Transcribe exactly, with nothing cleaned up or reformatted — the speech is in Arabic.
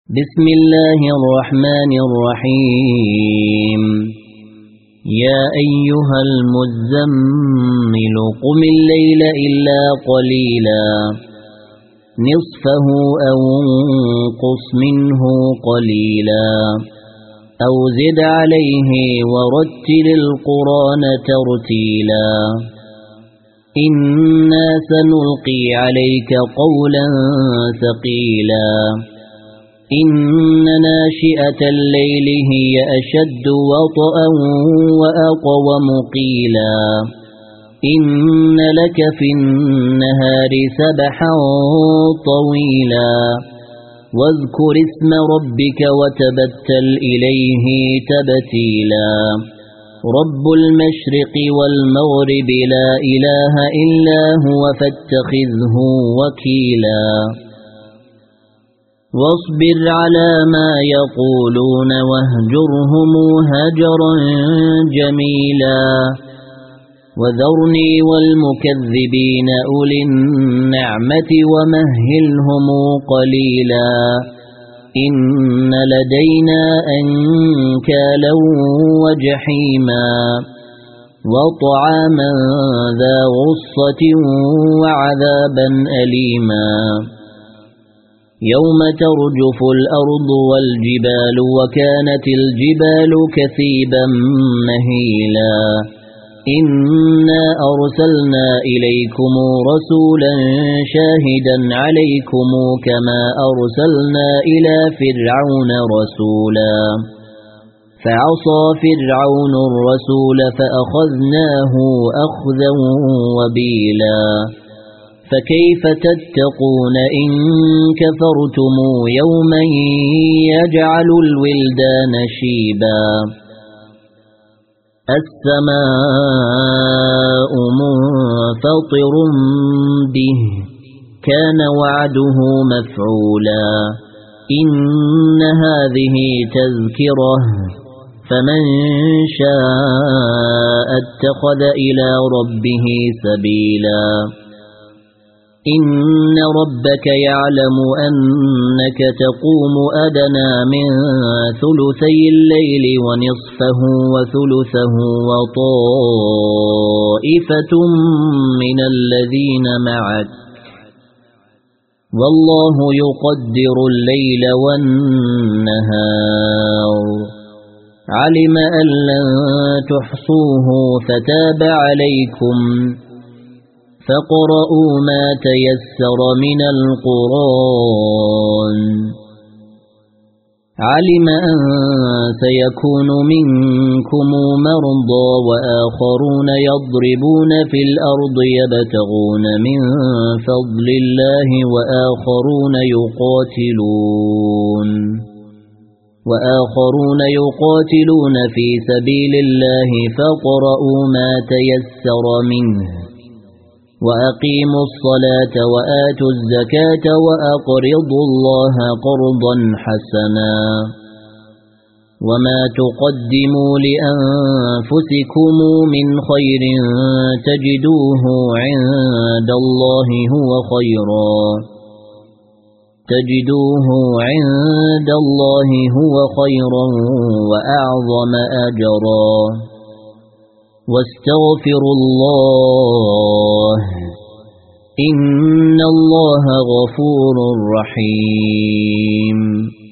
بسم الله الرحمن الرحيم يا أيها المزمل قم الليل إلا قليلا نصفه أو انقص منه قليلا أو زد عليه ورتل القرآن ترتيلا إنا سنلقي عليك قولا ثقيلا إن ناشئة الليل هي أشد وطئا وأقوم قيلا إن لك في النهار سبحا طويلا واذكر اسم ربك وتبتل إليه تبتيلا رب المشرق والمغرب لا إله إلا هو فاتخذه وكيلا واصبر على ما يقولون واهجرهم هجرا جميلا وذرني والمكذبين أولي النعمة ومهلهم قليلا إن لدينا أنكالا وجحيما وطعاما ذا غصة وعذابا أليما يوم ترجف الأرض والجبال وكانت الجبال كثيبا مهيلا إنا أرسلنا إليكم رسولا شاهدا عليكم كما أرسلنا إلى فرعون رسولا فعصى فرعون الرسول فأخذناه أخذا وبيلا فكيف تتقون إن كفرتم يوما يجعل الولدان شيبا السماء منفطر به كان وعده مفعولا إن هذه تذكرة فمن شاء اتخذ إلى ربه سبيلا إن ربك يعلم أنك تقوم أدنى من ثلثي الليل ونصفه وثلثه وطائفة من الذين معك والله يقدر الليل والنهار علم أن لن تحصوه فتاب عليكم فاقرؤوا ما تيسر من القرآن علم أن سيكون منكم مرضى وآخرون يضربون في الأرض يبتغون من فضل الله وآخرون يقاتلون وآخرون يقاتلون في سبيل الله فاقرؤوا ما تيسر منه وأقيموا الصلاة وآتوا الزكاة وأقرضوا الله قرضا حسنا وما تقدموا لأنفسكم من خير تجدوه عند الله هو خيرا تجدوه عند الله هو خيرا وأعظم أجرا واستغفروا الله إن الله غفور رحيم